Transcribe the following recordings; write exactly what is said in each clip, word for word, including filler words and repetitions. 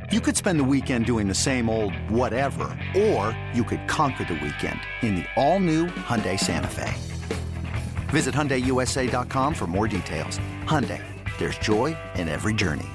You could spend the weekend doing the same old whatever, or you could conquer the weekend in the all-new Hyundai Santa Fe. Visit Hyundai U S A dot com for more details. Hyundai, there's joy in every journey.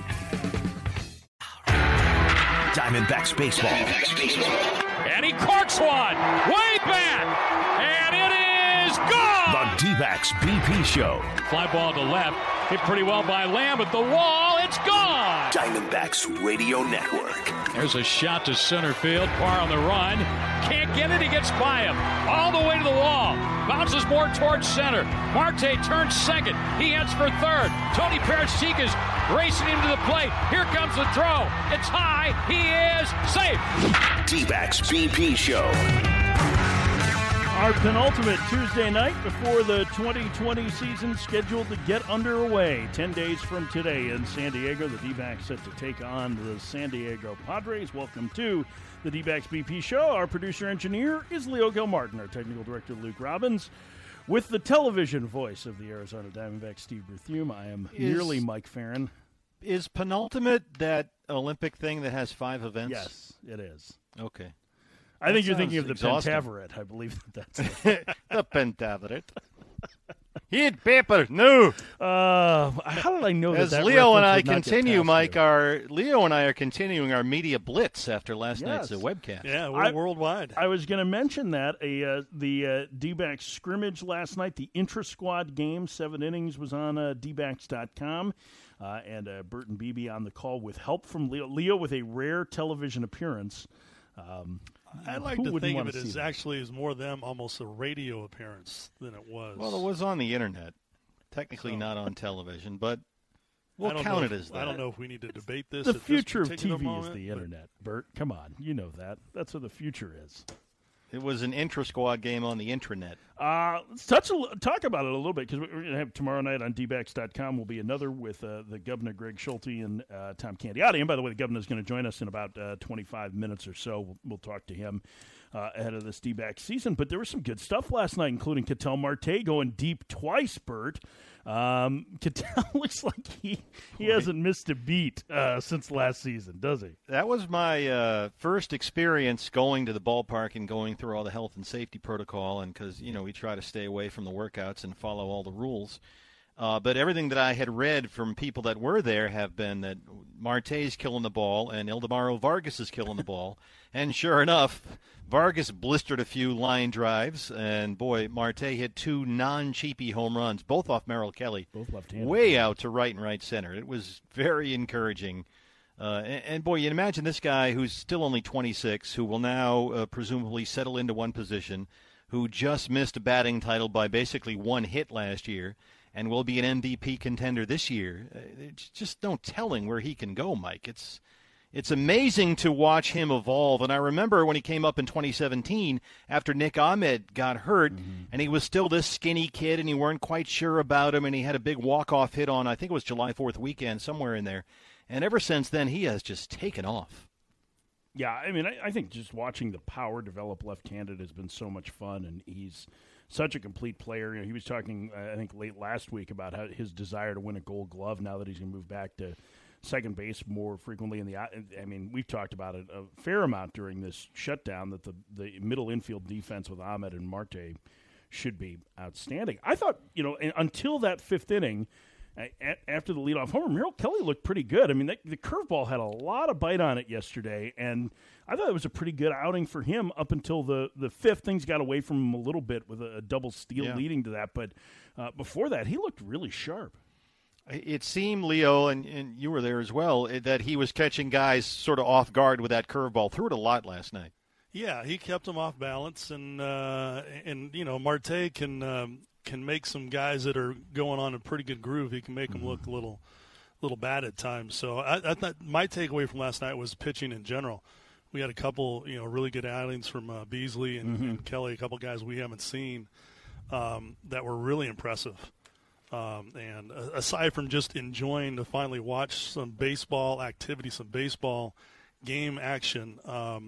Diamondbacks baseball. Diamondbacks baseball. And he corks one, way back, and it is gone! The D-backs B P Show. Fly ball to left, hit pretty well by Lamb at the wall, it's gone! Diamondbacks Radio Network. There's a shot to center field, Parr on the run, can't get it, he gets by him, all the way to the wall, bounces more towards center, Marte turns second, he heads for third, Tony Persica's racing him to the plate, here comes the throw, it's high, he is safe! D-backs B P Show. Our penultimate Tuesday night before the twenty twenty season scheduled to get underway. Ten days from today in San Diego, the D-backs set to take on the San Diego Padres. Welcome to the D-backs B P Show. Our producer-engineer is Leo Gilmartin. Our technical director, Luke Robbins. With the television voice of the Arizona Diamondbacks, Steve Berthume, I am is, merely Mike Farron. Is penultimate that Olympic thing that has five events? Yes, it is. Okay. I That think you're thinking of the exhausting. Pentaveret. I believe that that's it. The Pentaveret. Heat paper, no. Uh, how did I know As that that Leo and reference I would not get continue, past Mike, you? our Leo and I are continuing our media blitz after last Yes. night's uh, webcast. Yeah, we're I- worldwide. I was going to mention that a uh, the uh, D-backs scrimmage last night, the intra-squad game, seven innings, was on uh, D backs dot com, uh, and uh, Bert and Beebe on the call with help from Leo. Leo with a rare television appearance. Um, I like who to wouldn't think of wanna it see as that? actually is more them almost a radio appearance than it was. Well, it was on the internet. Technically So- not on television, but I we'll don't count know it if- as that. I don't know if we need to debate this. The at this future of T particular V moment, is the but- internet, Bert. Come on, you know that. That's what the future is. It was an intra-squad game on the intranet. Uh, let's touch a, li- talk about it a little bit because we're going to have tomorrow night on D backs dot com will be another with uh, the governor, Greg Schulte, and uh, Tom Candiotti. And by the way, the governor is going to join us in about uh, twenty-five minutes or so. We'll, we'll talk to him uh, ahead of this D-back season. But there was some good stuff last night, including Ketel Marte going deep twice, Bert. Um, Ketel looks like he, he hasn't missed a beat uh, since last season, does he? That was my uh, first experience going to the ballpark and going through all the health and safety protocol, and because, you know, we try to stay away from the workouts and follow all the rules. Uh, but everything that I had read from people that were there have been that Marte's killing the ball and Ildemaro Vargas is killing the ball. And sure enough, Vargas blistered a few line drives, and, boy, Marte hit two non-cheapy home runs, both off Merrill Kelly. Both left-handed. Way out to right and right center. It was very encouraging. Uh, and, and, boy, you can imagine this guy who's still only twenty-six, who will now uh, presumably settle into one position, who just missed a batting title by basically one hit last year, and will be an M V P contender this year. Uh, It's just no telling where he can go, Mike. It's it's amazing to watch him evolve. And I remember when he came up in twenty seventeen after Nick Ahmed got hurt, mm-hmm. and he was still this skinny kid, and you weren't quite sure about him, and he had a big walk-off hit on, I think it was July fourth weekend, somewhere in there. And ever since then, he has just taken off. Yeah, I mean, I, I think just watching the power develop left-handed has been so much fun, and he's such a complete player. You know, he was talking, uh, I think, late last week about how his desire to win a Gold Glove now that he's going to move back to second base more frequently. In the, I mean, we've talked about it a fair amount during this shutdown that the the middle infield defense with Ahmed and Marte should be outstanding. I thought, you know, until that fifth inning, after the leadoff homer, Merrill Kelly looked pretty good. I mean, that, the curveball had a lot of bite on it yesterday, and I thought it was a pretty good outing for him up until the, the fifth. Things got away from him a little bit with a, a double steal yeah. leading to that, but uh, before that, he looked really sharp. It seemed, Leo, and, and you were there as well, that he was catching guys sort of off guard with that curveball. Threw it a lot last night. Yeah, he kept them off balance, and uh, and you know Marte can um, can make some guys that are going on a pretty good groove. He can make them look a little little bad at times. So I, I thought my takeaway from last night was pitching in general. We had a couple, you know, really good outings from uh, Beasley and, mm-hmm. and Kelly, a couple guys we haven't seen um, that were really impressive. Um, and uh, aside from just enjoying to finally watch some baseball activity, some baseball game action, um,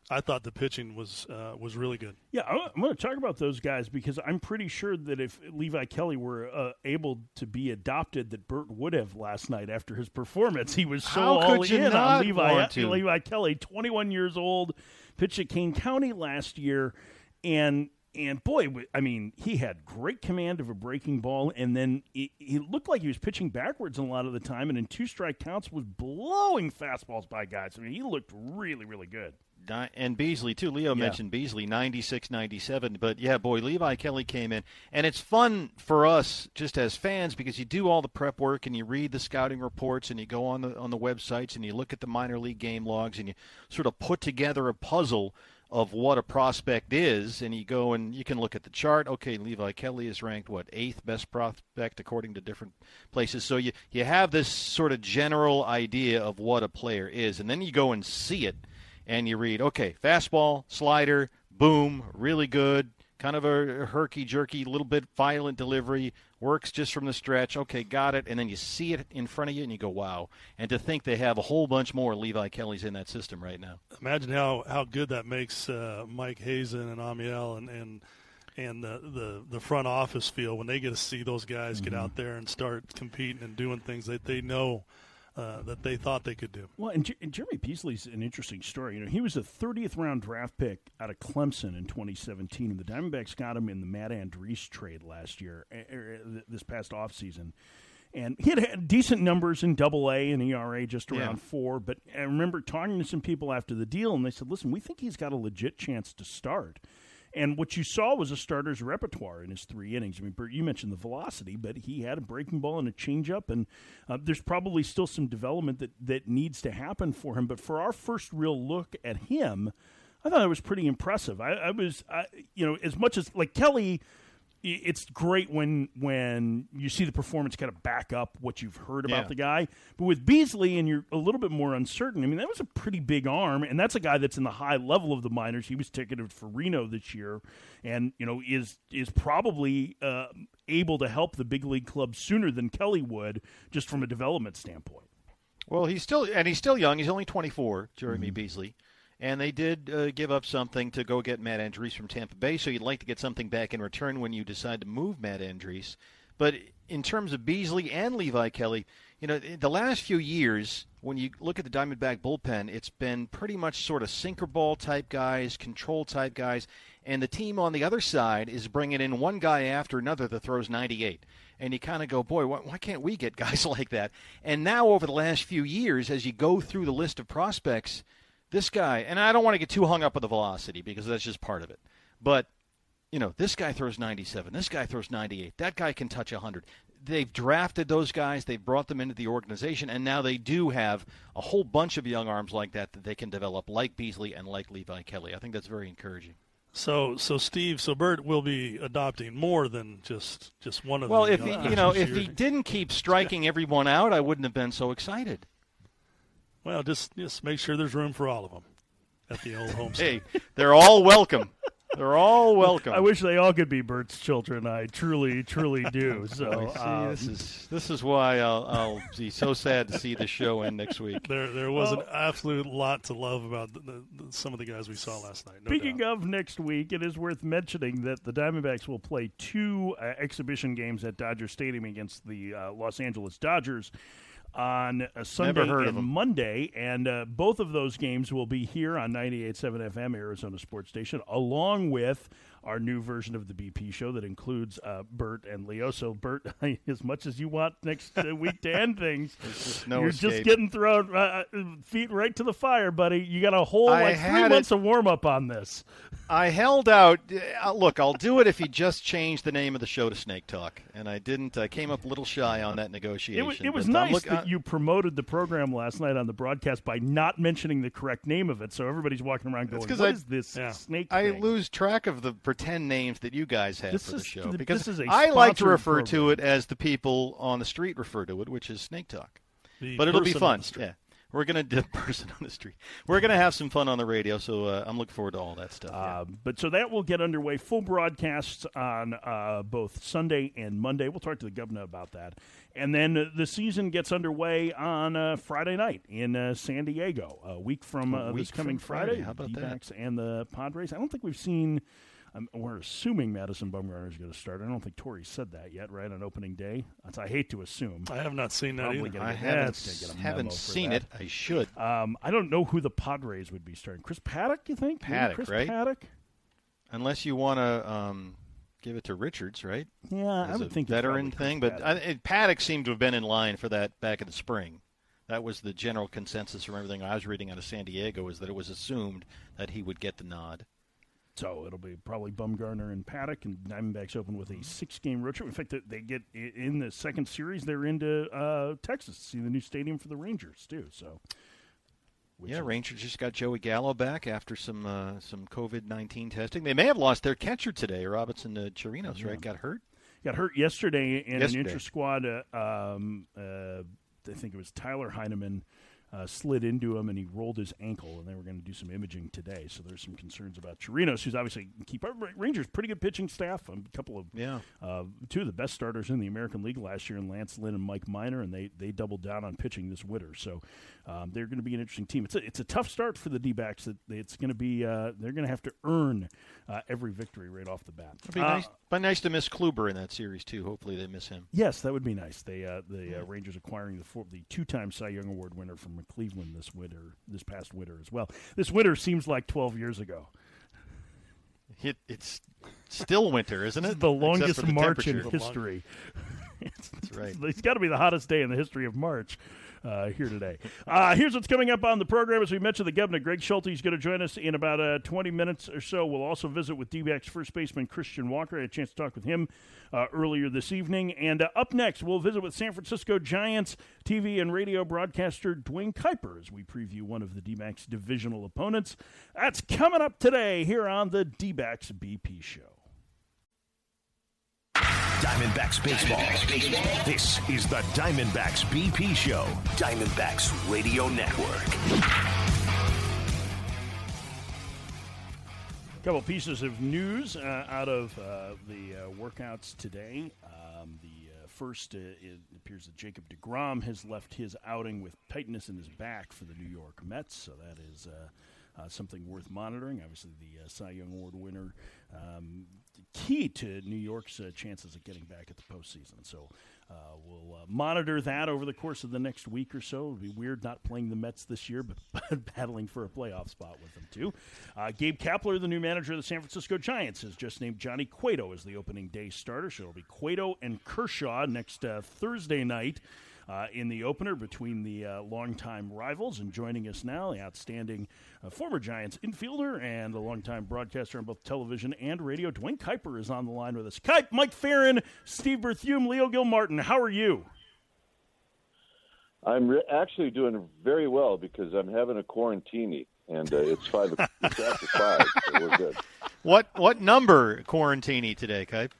I thought the pitching was uh, was really good. Yeah, I'm going to talk about those guys because I'm pretty sure that if Levi Kelly were uh, able to be adopted, that Bert would have last night after his performance. He was so How all could you in not on Levi, want to? Levi Kelly, twenty-one years old, pitched at Kane County last year, and and boy, I mean, he had great command of a breaking ball, and then he, he looked like he was pitching backwards a lot of the time, and in two strike counts was blowing fastballs by guys. I mean, he looked really, really good. And Beasley, too. Leo yeah. mentioned Beasley, ninety-six ninety-seven. But, yeah, boy, Levi Kelly came in. And it's fun for us just as fans because you do all the prep work and you read the scouting reports and you go on the on the websites and you look at the minor league game logs and you sort of put together a puzzle of what a prospect is. And you go and you can look at the chart. Okay, Levi Kelly is ranked, what, eighth best prospect according to different places. So you, you have this sort of general idea of what a player is. And then you go and see it. And you read, okay, fastball, slider, boom, really good, kind of a herky-jerky, little bit violent delivery, works just from the stretch. Okay, got it. And then you see it in front of you, and you go, wow. And to think they have a whole bunch more Levi Kellys in that system right now. Imagine how, how good that makes uh, Mike Hazen and Amiel and, and, and the, the, the front office feel when they get to see those guys mm-hmm. get out there and start competing and doing things that they know Uh, that they thought they could do. Well, and, J- and Jeremy Beasley's an interesting story. You know, he was a thirtieth round draft pick out of Clemson in twenty seventeen, and the Diamondbacks got him in the Matt Andriese trade last year, er, this past offseason. And he had, had decent numbers in Double A and E R A, just around yeah. four. But I remember talking to some people after the deal, and they said, "Listen, we think he's got a legit chance to start." And what you saw was a starter's repertoire in his three innings. I mean, Bert, you mentioned the velocity, but he had a breaking ball and a changeup, and uh, there's probably still some development that, that needs to happen for him. But for our first real look at him, I thought it was pretty impressive. I, I was, I, you know, as much as, like Kelly, it's great when when you see the performance kind of back up what you've heard about yeah. the guy. But with Beasley, and you're a little bit more uncertain, I mean, that was a pretty big arm, and that's a guy that's in the high level of the minors. He was ticketed for Reno this year and, you know, is is probably uh, able to help the big league club sooner than Kelly would just from a development standpoint. Well, he's still – and he's still young. He's only twenty-four, Jeremy Mm-hmm. Beasley. And they did uh, give up something to go get Matt Andriese from Tampa Bay, so you'd like to get something back in return when you decide to move Matt Andriese. But in terms of Beasley and Levi Kelly, you know, the last few years, when you look at the Diamondback bullpen, it's been pretty much sort of sinker ball type guys, control type guys, and the team on the other side is bringing in one guy after another that throws ninety-eight. And you kind of go, boy, why, why can't we get guys like that? And now over the last few years, as you go through the list of prospects, this guy, and I don't want to get too hung up with the velocity because that's just part of it, but, you know, this guy throws ninety-seven. This guy throws ninety-eight. That guy can touch one hundred. They've drafted those guys. They've brought them into the organization, and now they do have a whole bunch of young arms like that that they can develop, like Beasley and like Levi Kelly. I think that's very encouraging. So, so Steve, so Bert will be adopting more than just, just one of well, the if he, you know, if year. he didn't keep striking everyone out, I wouldn't have been so excited. Well, just just make sure there's room for all of them at the old homestead. Hey, they're all welcome. They're all welcome. I wish they all could be Bert's children. I truly, truly do. So see, um, this is this is why I'll, I'll be so sad to see the show end next week. There, there was well, an absolute lot to love about the, the, the, some of the guys we saw last night. No speaking doubt. of next week, it is worth mentioning that the Diamondbacks will play two uh, exhibition games at Dodger Stadium against the uh, Los Angeles Dodgers on a Sunday and Monday, and uh, both of those games will be here on ninety-eight point seven F M Arizona Sports Station, along with our new version of the B P show that includes uh, Bert and Leo. So, Bert, as much as you want next uh, week to end things, just no you're escape. just getting thrown uh, feet right to the fire, buddy. You got a whole I like three months it. of warm-up on this. I held out. Uh, look, I'll do it if you just change the name of the show to Snake Talk, and I didn't. I came up a little shy on that negotiation. It was, it was but nice look, that uh, you promoted the program last night on the broadcast by not mentioning the correct name of it, so everybody's walking around going, what I, is this yeah. snake I thing? lose track of the pretend names that you guys have This for the is- show th- because this is a I like to sponsored refer to program. it as the people on the street refer to it, which is Snake Talk. The But it'll be person on fun. the street. Yeah. We're going to person on the street. We're going to have some fun on the radio, so uh, I'm looking forward to all that stuff. Uh, yeah. But so that will get underway. Full broadcasts on uh, both Sunday and Monday. We'll talk to the governor about that. And then the season gets underway on uh, Friday night in uh, San Diego, a week from uh, a week this coming from Friday. Friday. How about D-backs that? And the Padres. I don't think we've seen. Um, we're assuming Madison Bumgarner is going to start. I don't think Torrey said that yet, right, on opening day? That's, I hate to assume. I have not seen that Probably either. gonna I get, haven't, that's gonna get a haven't memo for seen that. it. I should. Um, I don't know who the Padres would be starting. Chris Paddock, you think? Maybe Paddock, Chris right? Paddock? Unless you want to um, give it to Richards, right? Yeah, I As would a think it's veteran probably thing. Chris But Paddock. I, it, Paddock seemed to have been in line for that back in the spring. That was the general consensus from everything I was reading out of San Diego, is that it was assumed that he would get the nod. So it'll be probably Bumgarner and Paddock, and Diamondbacks open with a six-game road trip. In fact, they get in the second series. They're into uh, Texas to see the new stadium for the Rangers too. So, Yeah, is, Rangers just got Joey Gallo back after some uh, some COVID nineteen testing. They may have lost their catcher today, Robinson uh, Chirinos, Yeah. right? Got hurt. got hurt yesterday in Yesterday. an intra-squad. Uh, um, uh, I think it was Tyler Heineman. Uh, slid into him and he rolled his ankle, and they were going to do some imaging today. So there's some concerns about Chirinos, who's obviously keep Rangers pretty good pitching staff. Um, a couple of Yeah. uh, two of the best starters in the American League last year, in Lance Lynn and Mike Minor, and they they doubled down on pitching this winter. So um, they're going to be an interesting team. It's a, it's a tough start for the D-backs. That it's going to be uh, they're going to have to earn uh, every victory right off the bat. It'd be Uh, nice, be nice to miss Kluber in that series too. Hopefully they miss him. Yes, that would be nice. They uh, the uh, Rangers acquiring the four, the two-time Cy Young Award winner from Cleveland this winter, this past winter as well. This winter seems like twelve years ago. It, it's still winter, isn't It's it? the Except longest for the March in temperature. history. That's right. It's got to be the hottest day in the history of March uh, here today. Uh, here's what's coming up on the program. As we mentioned, the governor, Greg Schulte, is going to join us in about uh, twenty minutes or so. We'll also visit with D-backs first baseman Christian Walker. I had a chance to talk with him uh, earlier this evening. And uh, up next, we'll visit with San Francisco Giants T V and radio broadcaster Dwayne Kuiper as we preview one of the D-backs divisional opponents. That's coming up today here on the D-backs B P Show. Diamondbacks baseball. baseball. This is the Diamondbacks B P Show. Diamondbacks Radio Network. A couple pieces of news uh, out of uh, the uh, workouts today. Um, the uh, first, uh, it appears that Jacob deGrom has left his outing with tightness in his back for the New York Mets, so that is uh, uh, something worth monitoring. Obviously, the uh, Cy Young Award winner, um, key to New York's uh, chances of getting back at the postseason. So uh, we'll uh, monitor that over the course of the next week or so. It'll be weird not playing the Mets this year, but, but battling for a playoff spot with them, too. Uh, Gabe Kapler, the new manager of the San Francisco Giants, has just named Johnny Cueto as the opening day starter. So it'll be Cueto and Kershaw next uh, Thursday night. Uh, in the opener between the uh, longtime rivals. And joining us now, the outstanding uh, former Giants infielder and a longtime broadcaster on both television and radio, Dwayne Kuiper is on the line with us. Kuip, Mike Farron, Steve Berthume, Leo Gilmartin, how are you? I'm re- actually doing very well because I'm having a quarantini, and uh, it's five. It's after five, so we're good. What what number quarantini today, Kuip?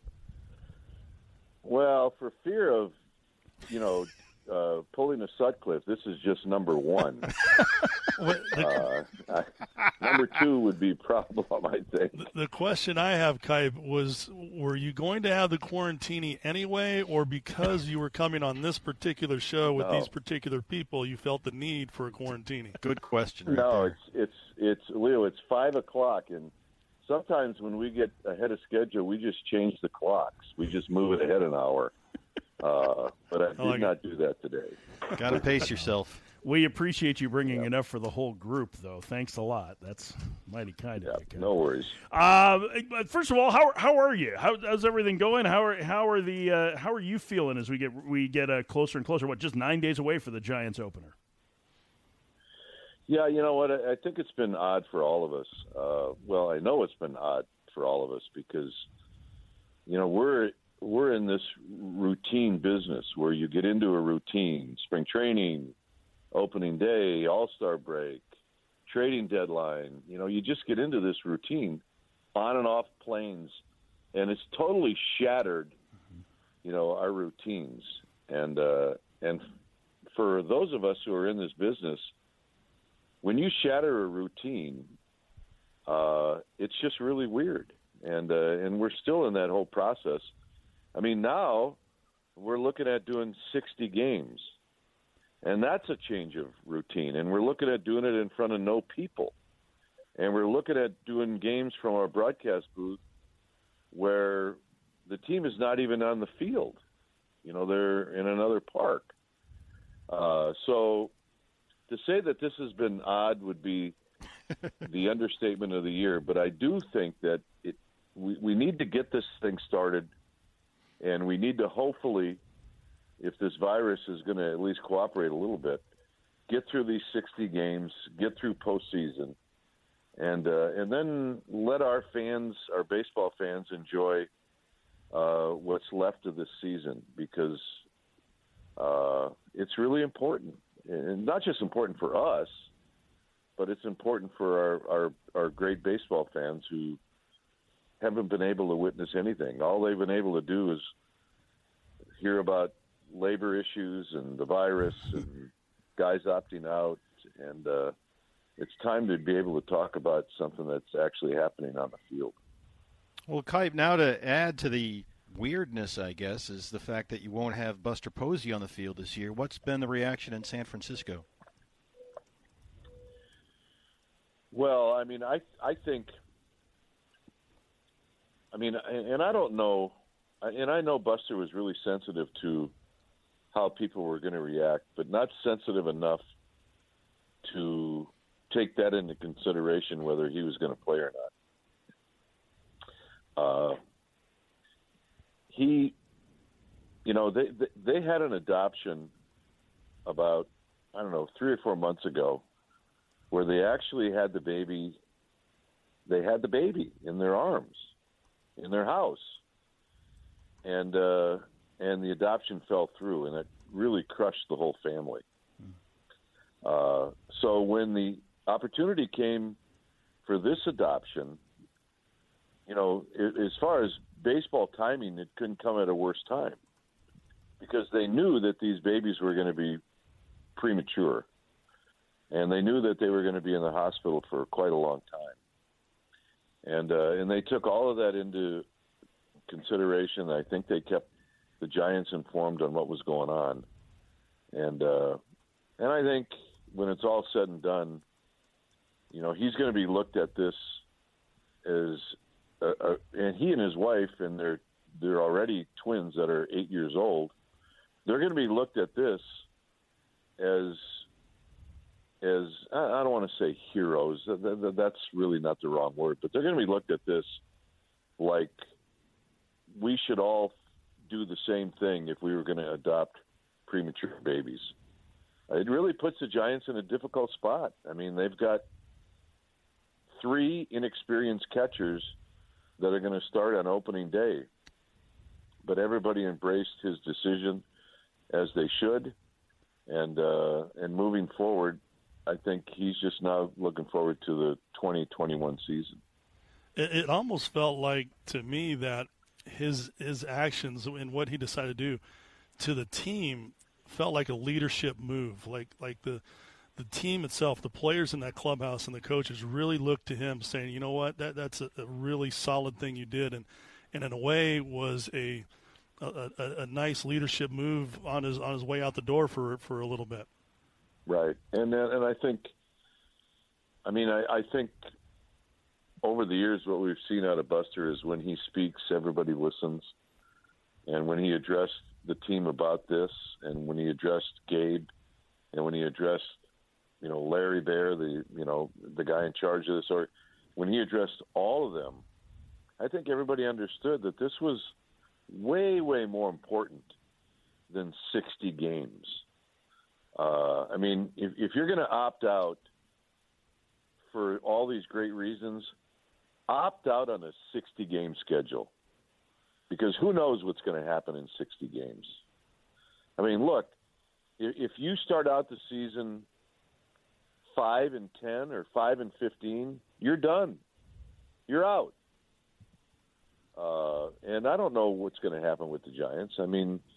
Well, for fear of you know, uh, pulling a Sutcliffe, this is just number one. uh, I, number two would be problem, I think. The, the question I have, Kuip, was were you going to have the quarantini anyway, or because you were coming on this particular show with No. these particular people, you felt the need for a quarantini? Good question. Right No, there. it's it's it's Leo. It's five o'clock, and sometimes when we get ahead of schedule, we just change the clocks. We just move it ahead an hour. Uh, but I did like not do that today. Got to pace yourself. We appreciate you bringing enough for the whole group, though. Thanks a lot. That's mighty kind Yeah, of you. Kuip. no worries. Uh, but first of all, how how are you? How, how's everything going? How are how are the uh, how are you feeling as we get we get uh, closer and closer? What, just nine days away for the Giants opener? Yeah, you know what? I I think it's been odd for all of us. Uh, well, I know it's been odd for all of us because, you know, we're we're in this routine business where you get into a routine, spring training, opening day, all-star break, trading deadline. You know, you just get into this routine on and off planes, and it's totally shattered, you know, our routines. And uh, and for those of us who are in this business, when you shatter a routine, uh, it's just really weird. And uh, and we're still in that whole process. I mean, now we're looking at doing sixty games, and that's a change of routine. And we're looking at doing it in front of no people. And we're looking at doing games from our broadcast booth where the team is not even on the field. You know, they're in another park. Uh, so to say that this has been odd would be the understatement of the year. But I do think that it we, we need to get this thing started, and we need to hopefully, if this virus is going to at least cooperate a little bit, get through these sixty games, get through postseason, and uh, and then let our fans, our baseball fans, enjoy uh, what's left of this season, because uh, it's really important, and not just important for us, but it's important for our, our, our great baseball fans who haven't been able to witness anything. All they've been able to do is hear about labor issues and the virus and guys opting out, and uh, it's time to be able to talk about something that's actually happening on the field. Well, Kipe, now to add to the weirdness, I guess, is the fact that you won't have Buster Posey on the field this year. What's been the reaction in San Francisco? Well, I mean, I I think, I mean, and I don't know, and I know Buster was really sensitive to how people were going to react, but not sensitive enough to take that into consideration whether he was going to play or not. Uh, he, you know, they, they they had an adoption about, I don't know, three or four months ago, where they actually had the baby, they had the baby in their arms, in their house. And uh, and the adoption fell through, and it really crushed the whole family. Uh, so when the opportunity came for this adoption, you know, it, as far as baseball timing, it couldn't come at a worse time, because they knew that these babies were going to be premature. And they knew that they were going to be in the hospital for quite a long time. And uh, and they took all of that into consideration. I think they kept the Giants informed on what was going on. And uh, and I think when it's all said and done, you know, he's going to be looked at this as, a, a, and he and his wife, and they're, they're already twins that are eight years old, they're going to be looked at this as, as I don't want to say heroes. That's really not the wrong word, but they're going to be looked at this like we should all do the same thing if we were going to adopt premature babies. It really puts the Giants in a difficult spot. I mean, they've got three inexperienced catchers that are going to start on opening day, but everybody embraced his decision, as they should, and uh, and moving forward, I think he's just now looking forward to the twenty twenty-one season. It, it almost felt like, to me, that his his actions and what he decided to do to the team felt like a leadership move. Like like the the team itself, the players in that clubhouse and the coaches really looked to him, saying, you know what, that that's a, a really solid thing you did, and and in a way was a a, a a nice leadership move on his on his way out the door for for a little bit. Right, and and I think, I mean, I, I think over the years what we've seen out of Buster is when he speaks, everybody listens, and when he addressed the team about this, and when he addressed Gabe, and when he addressed, you know, Larry Baer, the you know the guy in charge of this, or when he addressed all of them, I think everybody understood that this was way, way more important than sixty games. Uh, I mean, if, if you're going to opt out for all these great reasons, opt out on a sixty-game schedule, because who knows what's going to happen in sixty games. I mean, look, if, if you start out the season five and ten or five and fifteen, you're done. You're out. Uh, and I don't know what's going to happen with the Giants. I mean,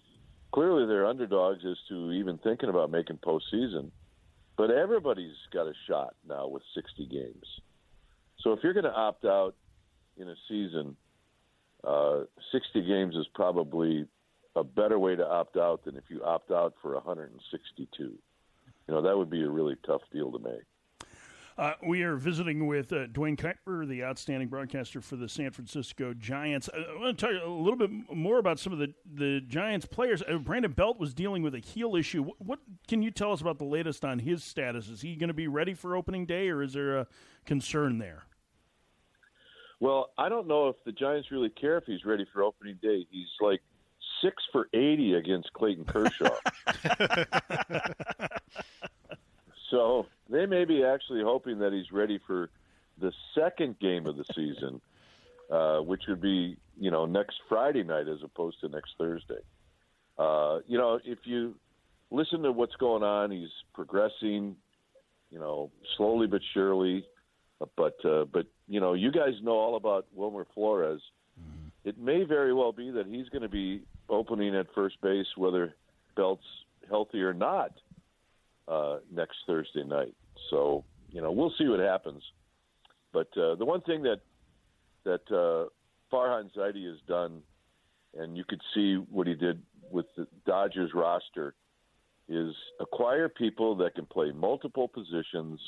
clearly they're underdogs as to even thinking about making postseason. But everybody's got a shot now with sixty games. So if you're going to opt out in a season, uh, sixty games is probably a better way to opt out than if you opt out for one hundred sixty-two. You know, that would be a really tough deal to make. Uh, we are visiting with uh, Duane Kuiper, the outstanding broadcaster for the San Francisco Giants. Uh, I want to tell you a little bit more about some of the, the Giants players. Uh, Brandon Belt was dealing with a heel issue. What, what can you tell us about the latest on his status? Is he going to be ready for opening day, or is there a concern there? Well, I don't know if the Giants really care if he's ready for opening day. He's like six for eighty against Clayton Kershaw. So they may be actually hoping that he's ready for the second game of the season, uh, which would be, you know, next Friday night as opposed to next Thursday. Uh, you know, if you listen to what's going on, he's progressing, you know, slowly but surely. But, uh, but you know, you guys know all about Wilmer Flores. Mm-hmm. It may very well be that he's going to be opening at first base, whether Belt's healthy or not. Uh, next Thursday night. So, you know, we'll see what happens. But uh, the one thing that that uh, Farhan Zaidi has done, and you could see what he did with the Dodgers roster, is acquire people that can play multiple positions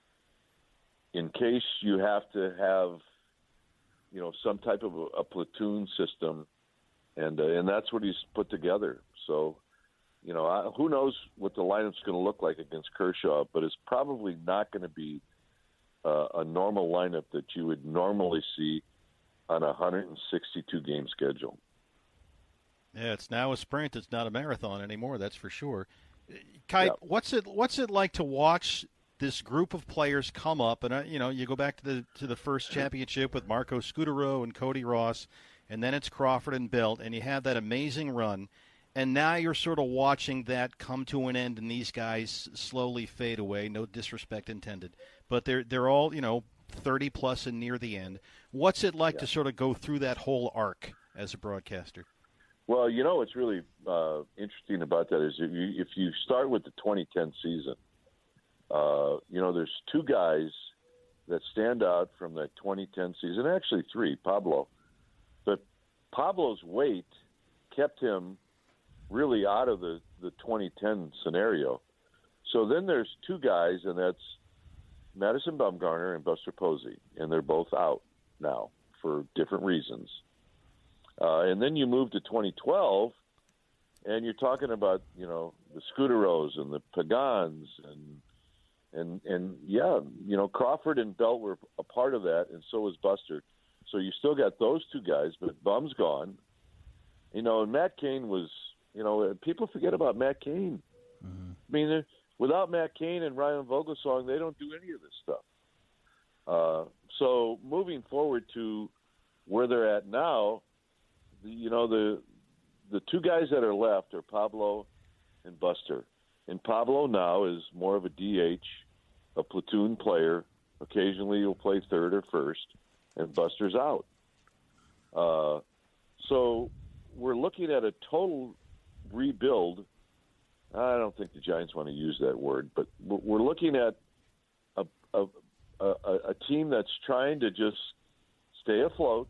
in case you have to have, you know, some type of a, a platoon system, and uh, and that's what he's put together. So, you know, I, who knows what the lineup's going to look like against Kershaw, but it's probably not going to be uh, a normal lineup that you would normally see on a one hundred sixty-two game schedule. Yeah, it's now a sprint. It's not a marathon anymore, that's for sure. Kite, Yep. what's it what's it like to watch this group of players come up? And, uh, you know, you go back to the to the first championship with Marco Scutaro and Cody Ross, and then it's Crawford and Belt, and you have that amazing run. And now you're sort of watching that come to an end, and these guys slowly fade away. No disrespect intended, but they're they're all, you know, thirty plus and near the end. What's it like yeah. to sort of go through that whole arc as a broadcaster? Well, you know what's really uh, interesting about that is if you, if you start with the twenty ten season, uh, you know, there's two guys that stand out from that twenty ten season. Actually, three. Pablo, but Pablo's weight kept him really out of the, the twenty ten scenario. So then there's two guys, and that's Madison Bumgarner and Buster Posey, and they're both out now for different reasons. Uh, and then you move to twenty twelve, and you're talking about, you know, the Scutaros and the Pagans, and and and yeah, you know, Crawford and Belt were a part of that, and so was Buster. So you still got those two guys, but Bum's gone. You know, and Matt Cain was. You know, people forget about Matt Cain. Mm-hmm. I mean, without Matt Cain and Ryan Vogelsong, they don't do any of this stuff. Uh, so moving forward to where they're at now, the, you know, the the two guys that are left are Pablo and Buster. And Pablo now is more of a D H, a platoon player. Occasionally he'll play third or first, and Buster's out. Uh, so we're looking at a total rebuild. I don't think the Giants want to use that word, but we're looking at a, a, a, a team that's trying to just stay afloat,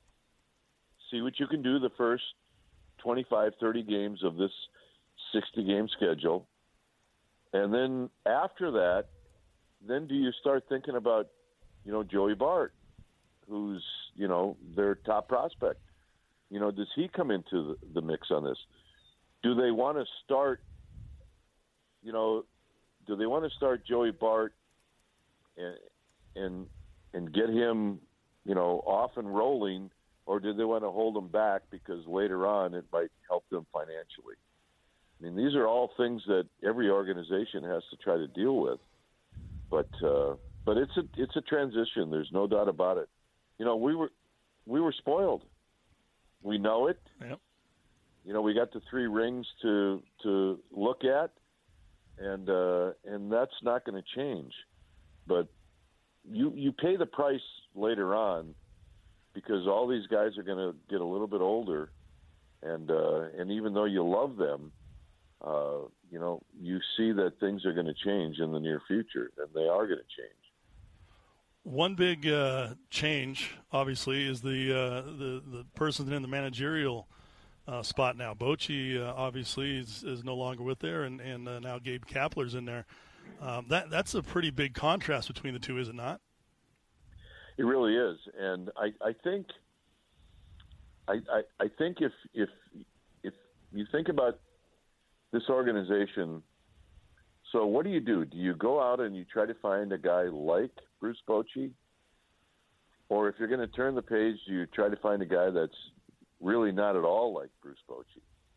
see what you can do the first twenty-five, thirty games of this sixty-game schedule. And then after that, then do you start thinking about, you know, Joey Bart, who's, you know, their top prospect. You know, does he come into the, the mix on this? Do they want to start, you know, do they want to start Joey Bart and and and get him, you know, off and rolling, or do they want to hold him back because later on it might help them financially? I mean, these are all things that every organization has to try to deal with. But uh, but it's a it's a transition. There's no doubt about it. You know, we were we were spoiled. We know it. Yep. You know, we got the three rings to to look at, and uh, and that's not going to change. But you you pay the price later on because all these guys are going to get a little bit older, And uh, and even though you love them, uh, you know, you see that things are going to change in the near future, and they are going to change. One big uh, change, obviously, is the uh, the the person in the managerial uh, spot now. Bochy, uh, obviously, is, is no longer with there, and and uh, now Gabe Kapler's in there. Um, that that's a pretty big contrast between the two, is it not? It really is, and I, I think I, I I think if if if you think about this organization, so what do you do? Do you go out and you try to find a guy like Bruce Bochy? Or if you're going to turn the page, do you try to find a guy that's really not at all like Bruce Bochy?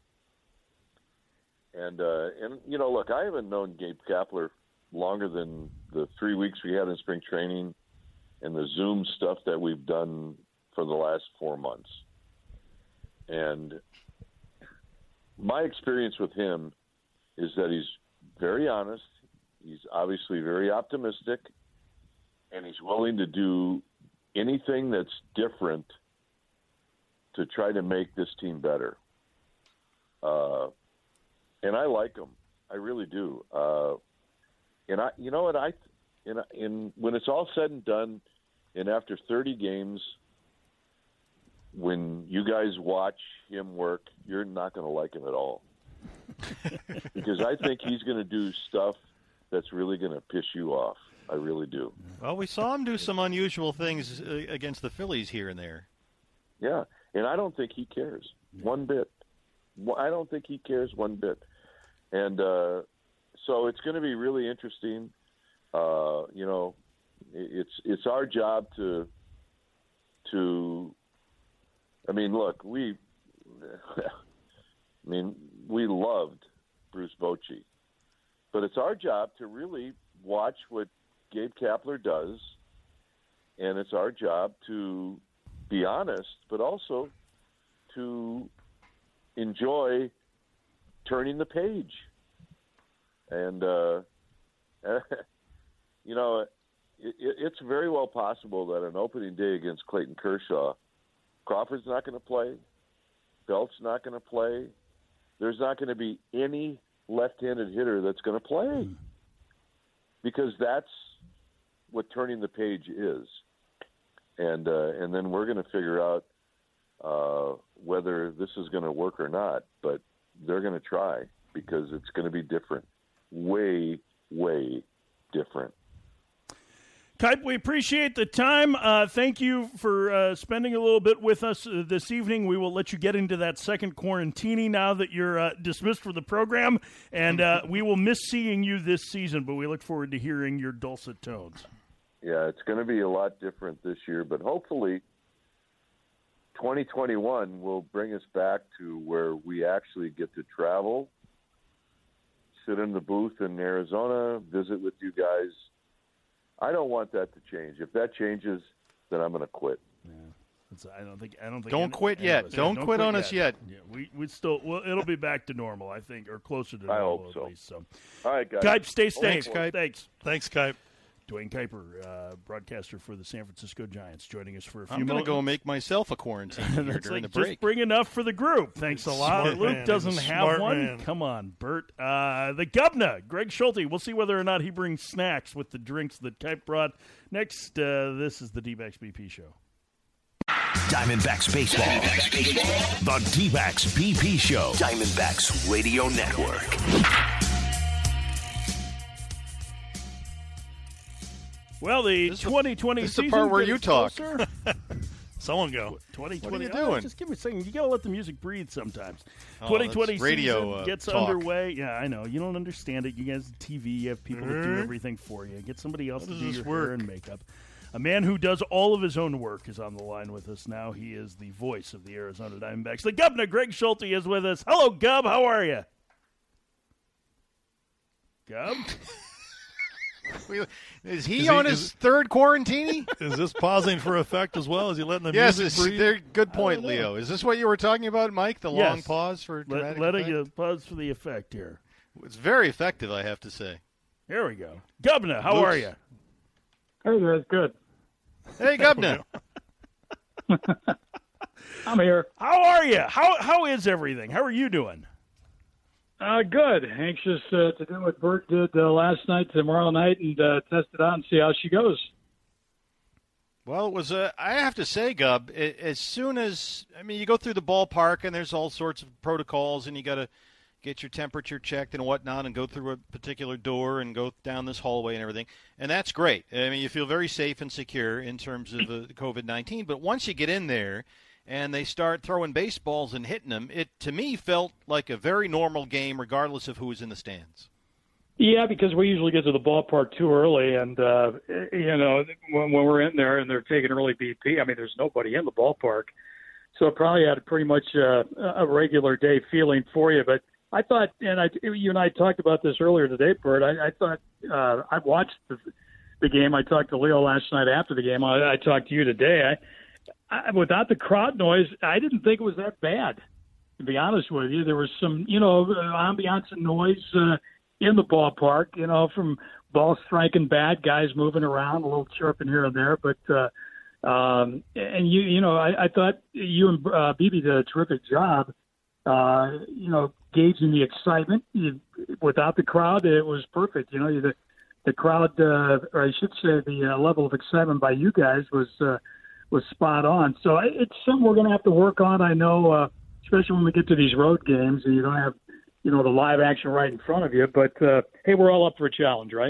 And, uh, and you know, look, I haven't known Gabe Kapler longer than the three weeks we had in spring training and the Zoom stuff that we've done for the last four months. And my experience with him is that he's very honest. He's obviously very optimistic, and he's willing to do anything that's different to try to make this team better. Uh, and I like him. I really do. Uh, and I, you know what, I, in, in when it's all said and done, and after thirty games, when you guys watch him work, you're not going to like him at all. Because I think he's going to do stuff that's really going to piss you off. I really do. Well, we saw him do some unusual things uh, against the Phillies here and there. Yeah, and I don't think he cares one bit. I don't think he cares one bit. And uh, so it's going to be really interesting. Uh, you know, it's it's our job to to. I mean, look, we. I mean, we loved Bruce Bochy, but it's our job to really watch what Gabe Kapler does, and it's our job to be honest, but also to enjoy turning the page. And, uh, you know, it, it, it's very well possible that an opening day against Clayton Kershaw, Crawford's not going to play, Belt's not going to play, there's not going to be any left-handed hitter that's going to play, because that's what turning the page is. And uh, and then we're going to figure out uh, whether this is going to work or not, but they're going to try, because it's going to be different, way, way different. Kipe, we appreciate the time. Uh, thank you for uh, spending a little bit with us uh, this evening. We will let you get into that second quarantini now that you're uh, dismissed from the program, and uh, we will miss seeing you this season, but we look forward to hearing your dulcet tones. Yeah, it's going to be a lot different this year, but hopefully twenty twenty-one will bring us back to where we actually get to travel, sit in the booth in Arizona, visit with you guys. I don't want that to change. If that changes, then I'm going to quit. Yeah, it's, I don't think. I don't think. Don't any, quit any yet. Don't, don't, don't quit, quit on yet. us yet. Yeah, we we still. Well, it'll be back to normal, I think, or closer to I normal hope at so. least. So, all right, guys. Kipe, stay safe. Thanks, Kipe. Thanks. Thanks, Kipe. Dwayne Kuiper, uh, broadcaster for the San Francisco Giants, joining us for a few I'm going to moments. go make myself a quarantine here during like, the break. Just bring enough for the group. Thanks a lot. Smart Luke man. doesn't He's a have smart one. man. Come on, Bert. Uh, the governor, Greg Schulte. We'll see whether or not he brings snacks with the drinks that Kipe brought. Next, uh, this is the D-backs B P Show. Diamondbacks Baseball. Diamondbacks Baseball. The D-backs B P Show. Diamondbacks Radio Network. Well, the This is- twenty twenty this is the season part where gets you talk. closer. Someone go. twenty twenty. What are you Oh, doing? just give me a second. You got to let the music breathe sometimes. Oh, twenty twenty that's radio, season uh, gets talk. underway. Yeah, I know. You don't understand it. You guys have T V. You have people that do everything for you. Get somebody else How to does do this your work? hair and makeup. A man who does all of his own work is on the line with us now. He is the voice of the Arizona Diamondbacks. The governor, Greg Schulte, is with us. Hello, Gub. How are you? Gub? Is he Is he- on is- his third quarantini? Is this pausing for effect as well? Is he letting the Yes, music it's, breathe? they're- good point, know. Leo. Is this what you were talking about, Mike? The Yes. long pause for dramatic Let, letting effect? you pause for the effect here. It's very effective, I have to say. Here we go. Governor, how Luke's- are you? Hey guys, good. Hey, Governor. I'm here. How are you? How How is everything? How are you doing? Uh, good. Anxious uh, to do what Bert did uh, last night, tomorrow night, and uh, test it out and see how she goes. Well, it was a, I have to say, Gub, it, as soon as, I mean, you go through the ballpark and there's all sorts of protocols and you got to get your temperature checked and whatnot and go through a particular door and go down this hallway and everything. And that's great. I mean, you feel very safe and secure in terms of uh, COVID nineteen. But once you get in there and they start throwing baseballs and hitting them, it, to me, felt like a very normal game regardless of who was in the stands. Yeah, because we usually get to the ballpark too early, and, uh, you know, when, when we're in there and they're taking early B P, I mean, there's nobody in the ballpark. So it probably had pretty much uh, a regular day feeling for you. But I thought, and I, you and I talked about this earlier today, Bert, I, I thought uh, I watched the, the game. I talked to Leo last night after the game. I, I talked to you today. I, I, without the crowd noise, I didn't think it was that bad, to be honest with you. There was some, you know, ambiance and noise uh, in the ballpark, you know, from ball striking bad, guys moving around, a little chirping here and there. But, uh, um, and, you you know, I, I thought you and uh, B B did a terrific job, uh, you know, gauging the excitement. You, without the crowd, it was perfect. You know, the, the crowd, uh, or I should say the uh, level of excitement by you guys was uh, – was spot on. So it's something we're going to have to work on. I know, uh, especially when we get to these road games and you don't have, you know, the live action right in front of you. But, uh, hey, we're all up for a challenge, right?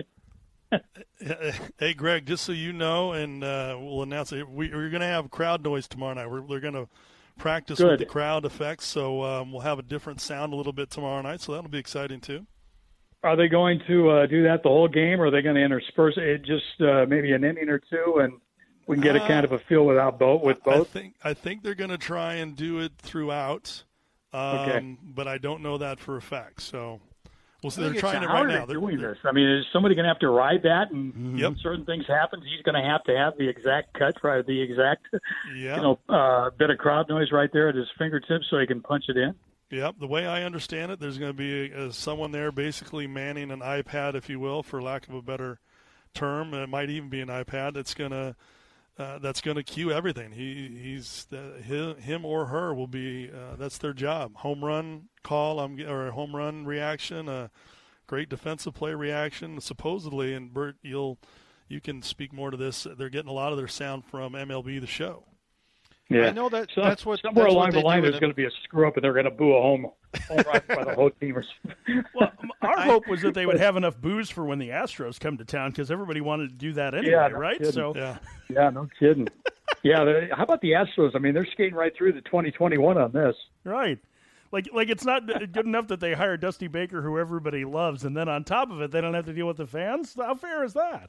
Hey, Greg, just so you know, and uh, we'll announce it, we, we're going to have crowd noise tomorrow night. We're, we're going to practice Good. with the crowd effects, so um, we'll have a different sound a little bit tomorrow night, so that'll be exciting too. Are they going to uh, do that the whole game, or are they going to intersperse it just uh, maybe an inning or two and we can get a kind of a feel without both with both? I think I think they're going to try and do it throughout, um, okay. but I don't know that for a fact. So, well, so I they're trying it how right are now. They they're doing this. I mean, is somebody going to have to ride that, and yep. when certain things happen, he's going to have to have the exact cut, right? The exact, yep. you know, uh, bit of crowd noise right there at his fingertips, so he can punch it in. Yep. The way I understand it, there's going to be a, a, someone there basically manning an iPad, if you will, for lack of a better term. It might even be an iPad that's going to. Uh, that's going to cue everything. He, he's uh, him, him or her will be. Uh, that's their job. Home run call, um, or a home run reaction, a great defensive play reaction, supposedly. And Bert, you'll you can speak more to this. They're getting a lot of their sound from M L B The Show. Yeah, I know that. so, that's what somewhere that's along what the line do there's going to be a screw up, and they're going to boo a home home run by the whole team. Well, our hope was that they would have enough booze for when the Astros come to town, because everybody wanted to do that anyway, yeah, no right? Kidding. So yeah, yeah, no kidding. Yeah, how about the Astros? I mean, they're skating right through the twenty twenty-one on this. Right. Like, like it's not good enough that they hire Dusty Baker, who everybody loves, and then on top of it, they don't have to deal with the fans? How fair is that?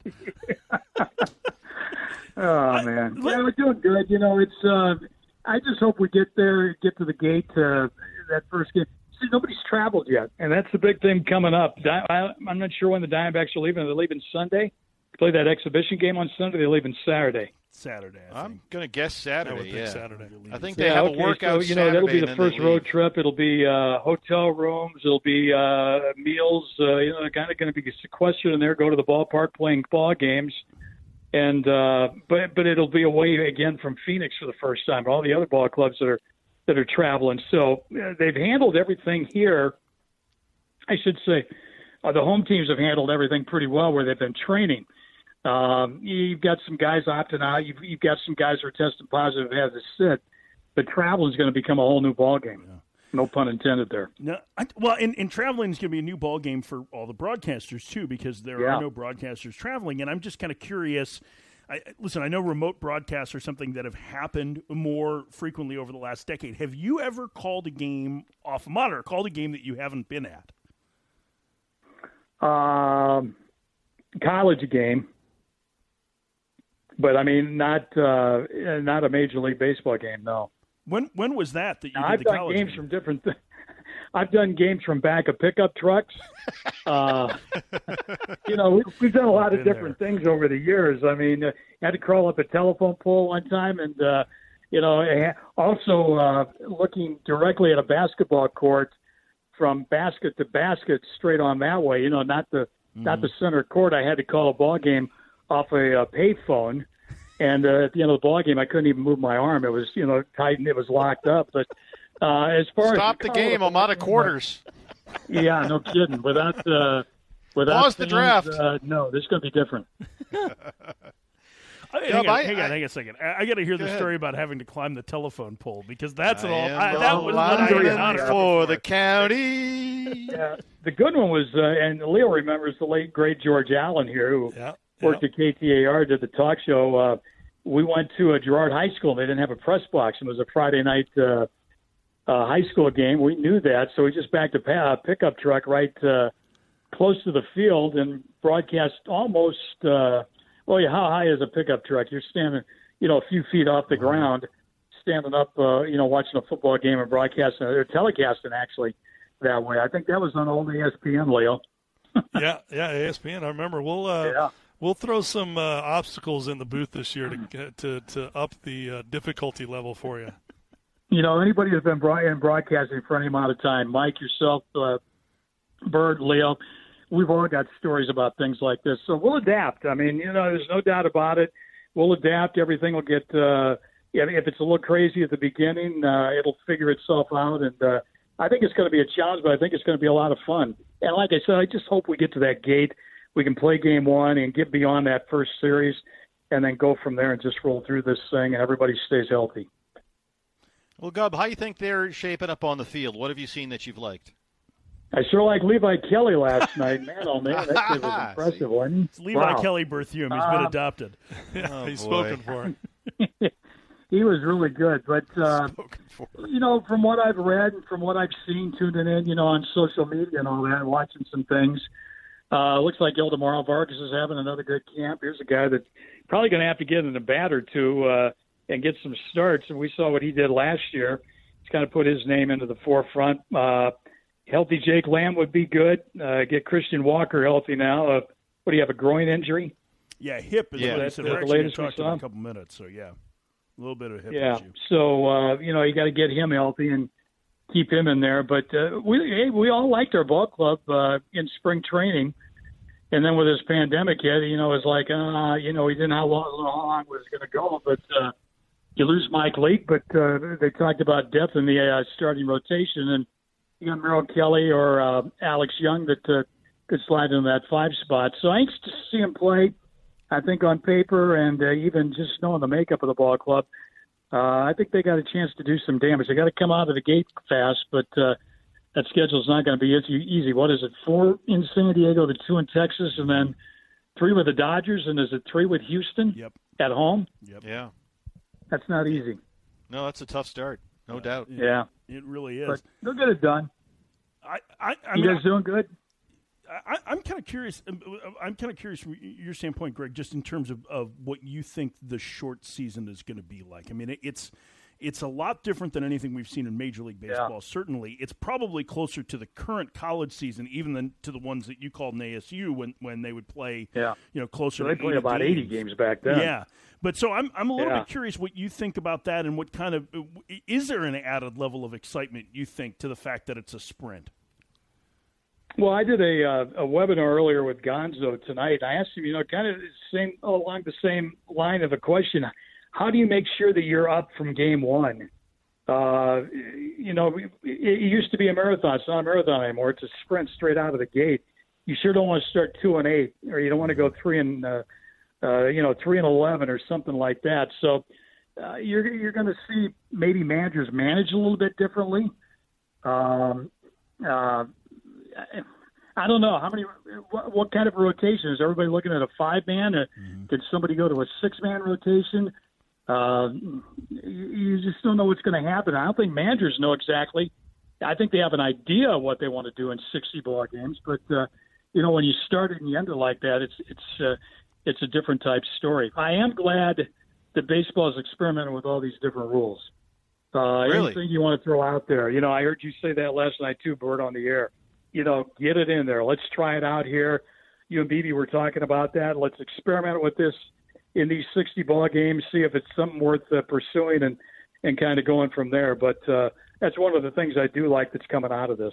Oh, man. Yeah, we're doing good. You know, it's. Uh, I just hope we get there, get to the gate, uh, that first game. See, nobody's traveled yet, and that's the big thing coming up. I, I'm not sure when the Diamondbacks are leaving. Are they leaving Sunday? Play that exhibition game on Sunday? They're leaving Saturday. Saturday, I I'm going to guess Saturday, I would think yeah. Saturday. I think they yeah, have okay, a workout so, you know, that'll be Saturday, the and then first they road leave. trip. It'll be uh, hotel rooms. It'll be uh, meals. Uh, you know, they're kind of going to be sequestered in there, go to the ballpark playing ball games. And uh, but but it'll be away again from Phoenix for the first time. All the other ball clubs that are that are traveling, so uh, they've handled everything here. I should say uh, the home teams have handled everything pretty well where they've been training. Um, you've got some guys opting out. You've, you've got some guys who are testing positive as a sit. But travel is going to become a whole new ball game. Yeah. No pun intended there. No, I, well, and, and traveling is going to be a new ball game for all the broadcasters, too, because there yeah. are no broadcasters traveling. And I'm just kind of curious. I, listen, I know remote broadcasts are something that have happened more frequently over the last decade. Have you ever called a game off a monitor, called a game that you haven't been at? Um, college game. But, I mean, not uh, not a Major League Baseball game, no. When when was that that you now, did I've the done college games game? from different th- I've done games from back of pickup trucks. Uh, you know, we, we've done a lot of different there. things over the years. I mean, uh, had to crawl up a telephone pole one time, and uh, you know, also uh, looking directly at a basketball court from basket to basket, straight on that way. You know, not the mm-hmm. not the center court. I had to call a ball game off a, a payphone. And uh, at the end of the ball game, I couldn't even move my arm. It was, you know, tight and it was locked up. But uh, as far Stop as the game, I'm out of quarters. Yeah, no kidding. Without uh, without Pause the fans, draft. Uh, no, this is going to be different. Hang, Yep, on, I- hang on, I- hang on a second. I, I got to hear the ahead. story about having to climb the telephone pole because that's an I all. am I, that was what I lineman had not heard for before. the county. Yeah, the good one was, uh, and Leo remembers the late great George Allen here, who Yeah. worked at K T A R, did the talk show. Uh, we went to a Girard High School. They didn't have a press box. It was a Friday night uh, uh, high school game. We knew that, so we just backed a pa- pickup truck right uh, close to the field and broadcast almost. Uh, well, yeah, how high is a pickup truck? You're standing, you know, a few feet off the ground, standing up, uh, you know, watching a football game and broadcasting or telecasting actually that way. I think that was on old E S P N, Leo. yeah, yeah, E S P N. I remember. We'll uh, Yeah. we'll throw some uh, obstacles in the booth this year to get, to to up the uh, difficulty level for you. You know, anybody who's been broad- in broadcasting for any amount of time, Mike, yourself, uh, Bird, Leo, we've all got stories about things like this. So we'll adapt. I mean, you know, there's no doubt about it. We'll adapt. Everything will get, uh, if if it's a little crazy at the beginning, uh, it'll figure itself out. And uh, I think it's going to be a challenge, but I think it's going to be a lot of fun. And like I said, I just hope we get to that gate. We can play game one and get beyond that first series and then go from there and just roll through this thing and everybody stays healthy. Well, Gub, how do you think they're shaping up on the field? What have you seen that you've liked? I sure like Levi Kelly last night. Man, oh, man, that kid was impressive, wasn't he? It's Levi Wow. Kelly Berthiaume. He's been Uh, adopted. Yeah, Oh, he's boy. spoken for it. He was really good. But, uh, Spoken for. you know, from what I've read and from what I've seen tuning in, you know, on social media and all that, watching some things, uh, looks like Ildemaro Vargas is having another good camp. Here's a guy that's probably going to have to get in a bat or two uh, and get some starts. And we saw what he did last year. He's kind of put his name into the forefront. Uh, healthy Jake Lamb would be good. Uh, get Christian Walker healthy now. Uh, what do you have, a groin injury? Yeah, hip is Yeah, what he that's said. the We're actually going latest to we talk to him saw. in a couple minutes. So, yeah, a little bit of hip Yeah. issue. So, uh, you know, you got to get him healthy and keep him in there. But uh, we hey, we all liked our ball club uh, in spring training. And then with this pandemic hit, you know, it's like, uh, you know, we didn't know how long, how long it was going to go. But uh, you lose Mike Leake, but uh, they talked about depth in the uh, starting rotation. And you got Merrill Kelly or uh, Alex Young that uh, could slide in that five spot. So I anxious to see him play. I think on paper and uh, even just knowing the makeup of the ball club, uh, I think they got a chance to do some damage. They got to come out of the gate fast, but uh, that schedule's not going to be easy. What is it, four in San Diego, the two in Texas, and then three with the Dodgers, and is it three with Houston Yep. at home? Yep. Yeah. That's not easy. No, that's a tough start. No doubt. Yeah. It really is. But they'll get it done. I, I, I You mean, guys doing good? I, I'm kind of curious. I'm kind of curious from your standpoint, Greg, just in terms of, of what you think the short season is going to be like. I mean, it, it's it's a lot different than anything we've seen in Major League Baseball. Yeah. Certainly, it's probably closer to the current college season, even than to the ones that you called an A S U when, when they would play. Yeah. You know, closer. So they to played eighty about games. eighty games back then. Yeah. But so I'm I'm a little Yeah. bit curious what you think about that and what kind of is there an added level of excitement you think to the fact that it's a sprint? Well, I did a uh, a webinar earlier with Gonzo tonight. I asked him, you know, kind of the same along the same line of a question. How do you make sure that you're up from game one? Uh, you know, it used to be a marathon. It's not a marathon anymore. It's a sprint straight out of the gate. You sure don't want to start two and eight, or you don't want to go three and uh, uh, you know three and eleven or something like that. So uh, you're you're going to see maybe managers manage a little bit differently. Um, uh, I don't know how many. What, what kind of rotation is everybody looking at? A five man? Uh, mm-hmm. Did somebody go to a six man rotation? Uh, you just don't know what's going to happen. I don't think managers know exactly. I think they have an idea of what they want to do in sixty ball games, but uh, you know when you start it and you end it like that, it's it's uh, it's a different type story. I am glad that baseball is experimenting with all these different rules. Uh, Really? Anything you want to throw out there. You know, I heard you say that last night too, Bert, on the air. You know, get it in there. Let's try it out here. You and B B were talking about that. Let's experiment with this in these sixty ball games, see if it's something worth uh, pursuing and, and kind of going from there. But uh, that's one of the things I do like that's coming out of this.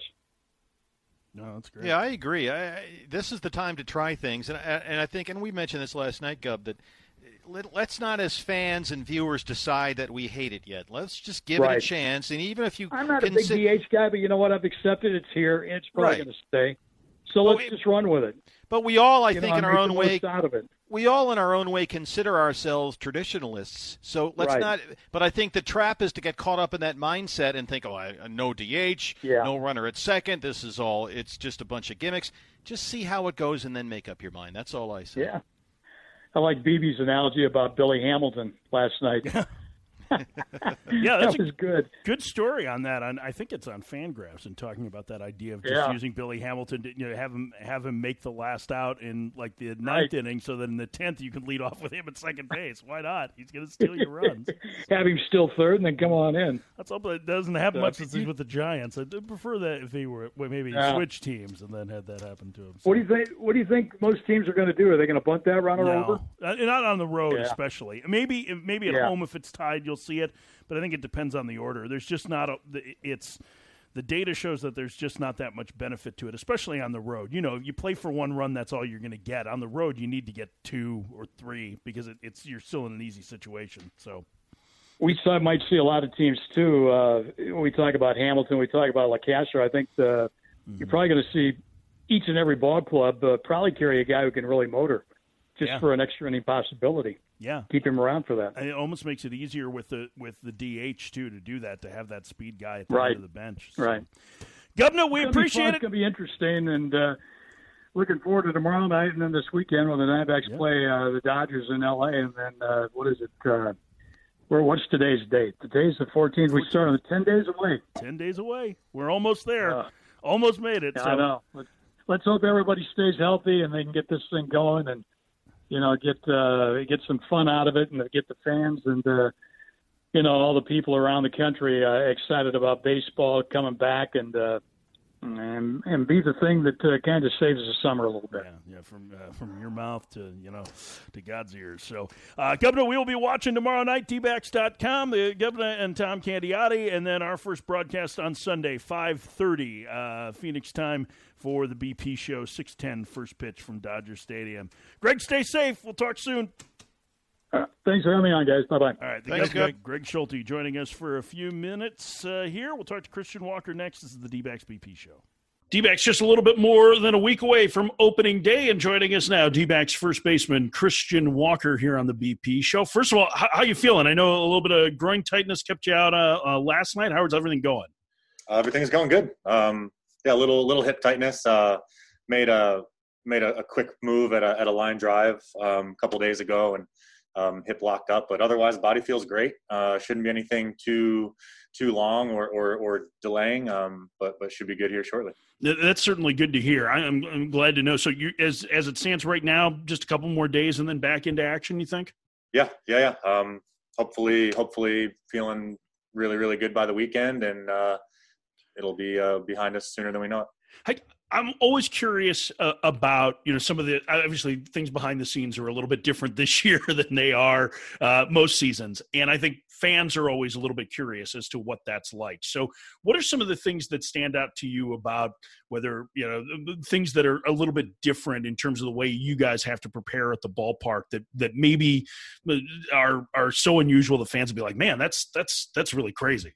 No, that's great. Yeah, I agree. I, I, this is the time to try things, and I, and I think, and we mentioned this last night, Gub, that let, let's not as fans and viewers decide that we hate it yet. Let's just give Right. it a chance. And even if you I'm not a consi- big D H guy, but you know what? I've accepted it's here. It's probably Right. going to stay. So Well, let's it- just run with it. But we all, I You think, know, in I our make own the way, most out of it. we all in our own way consider ourselves traditionalists. So let's Right. not. But I think the trap is to get caught up in that mindset and think, oh, I, no D H, Yeah. no runner at second. This is all. It's just a bunch of gimmicks. Just see how it goes and then make up your mind. That's all I say. Yeah. I like B B's analogy about Billy Hamilton last night. Yeah, that's that was a good. good story on that. On I think it's on Fangraphs and talking about that idea of just Yeah. using Billy Hamilton to you know have him have him make the last out in like the ninth Right. inning, so that in the tenth you can lead off with him at second base. Why not? He's going to steal your runs. Have him still third and then come on in. That's all, but it doesn't happen So- much since he's with the Giants. I would prefer that if he were well, maybe Yeah. switch teams and then had that happen to him. What do you think? What do you think most teams are going to do? Are they going to bunt that runner over? No, Uh, not on the road, Yeah. especially. Maybe, maybe at Yeah. home if it's tied, you'll see it. But I think it depends on the order. There's just not a. It's the data shows that there's just not that much benefit to it, especially on the road. You know, you play for one run, that's all you're going to get. On the road, you need to get two or three because it, it's you're still in an easy situation. So. We saw, might see a lot of teams too. Uh, when we talk about Hamilton, we talk about LaCastro. I think the, Mm-hmm. you're probably going to see each and every ball club uh, probably carry a guy who can really motor, just Yeah. for an extra inning possibility. Yeah, Keep him around for that. and it almost makes it easier with the with the D H too to do that, to have that speed guy at the Right. end of the bench. So. Right. Governor, we It's gonna be fun. appreciate It's it. going to be interesting, and uh, looking forward to tomorrow night and then this weekend when the Diamondbacks Yeah. play uh, the Dodgers in L A. And then uh, what is it? Uh, where? What's today's date? Today's the fourteenth. We start on the ten days away. Ten days away. We're almost there. Uh, almost made it. Yeah, so. I know. Let's, let's hope everybody stays healthy and they can get this thing going and, you know, get uh, get some fun out of it and get the fans and, uh, you know, all the people around the country uh, excited about baseball coming back and uh, and, and be the thing that uh, kind of saves the summer a little bit. Yeah, yeah, from uh, from your mouth to you know to God's ears. So, uh, Governor, we will be watching tomorrow night. D backs dot com, the Governor and Tom Candiotti, and then our first broadcast on Sunday, five thirty uh, Phoenix time for the B P show. Six ten first pitch from Dodger Stadium. Greg, stay safe. We'll talk soon. Uh, thanks for having me on, guys. Bye bye. All right, the Thanks, Governor, Greg. Greg Schulte, joining us for a few minutes uh, here. We'll talk to Christian Walker next. This is the D-backs B P show. D-backs just a little bit more than a week away from opening day, and joining us now, D-backs first baseman Christian Walker here on the B P show. First of all, how, how you feeling? I know a little bit of groin tightness kept you out uh, uh, last night. How's everything going? Uh, everything's going good. Um, yeah, a little little hip tightness. Uh, made a made a, a quick move at a at a line drive um, a couple days ago, and um, hip locked up. But otherwise, body feels great. Uh, shouldn't be anything too too long or or, or delaying. Um, but but should be good here shortly. Th- That's certainly good to hear. I- I'm, I'm glad to know. So, you, as as it stands right now, just a couple more days and then back into action, you think? Yeah, yeah, yeah. Um, hopefully, hopefully feeling really really good by the weekend, and uh, it'll be uh, behind us sooner than we know it. I, I'm always curious uh, about, you know, some of the, obviously things behind the scenes are a little bit different this year than they are uh, most seasons. And I think fans are always a little bit curious as to what that's like. So what are some of the things that stand out to you about whether, you know, things that are a little bit different in terms of the way you guys have to prepare at the ballpark that, that maybe are, are so unusual the fans will be like, man, that's, that's, that's really crazy.